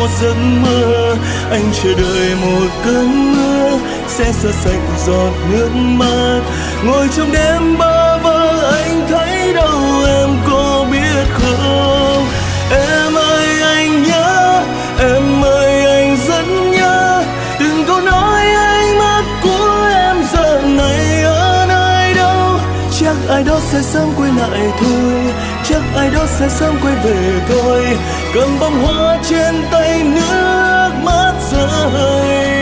một giấc mơ. Anh chờ đợi một cơn mưa sẽ xóa sạch giọt nước mắt. Ngồi trong đêm bơ vơ anh thấy đâu, em có biết không? Em ơi anh nhớ, em ơi anh rất nhớ từng câu nói ánh mắt của em giờ này ở nơi đâu. Chắc ai đó sẽ sớm quay lại thôi, chắc ai đó sẽ sớm quay về thôi. Cầm bông hoa trên tay nước mắt rơi.